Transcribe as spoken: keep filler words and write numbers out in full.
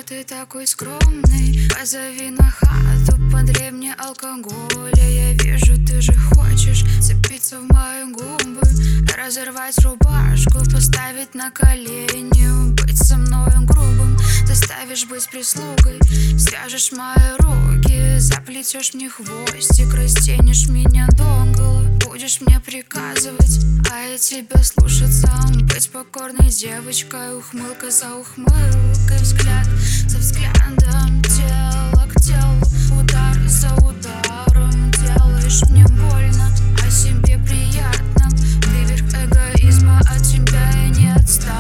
ты такой скромный? Позови на хату, подлей мне алкоголя. Я вижу, ты же хочешь цепиться в мои губы, разорвать рубашку, поставить на колени, быть со мной грубым, заставишь быть прислугой, свяжешь мои руки, заплетешь мне хвостик, растянешь меня догола, будешь мне приказывать, а я тебя слушаться, быть покорной девочкой, ухмылка за ухмылкой, взгляд за взглядом, тело к телу, удар за ударом, делаешь мне больно, а себе приятно, ты верх эгоизма, от тебя я не отстану.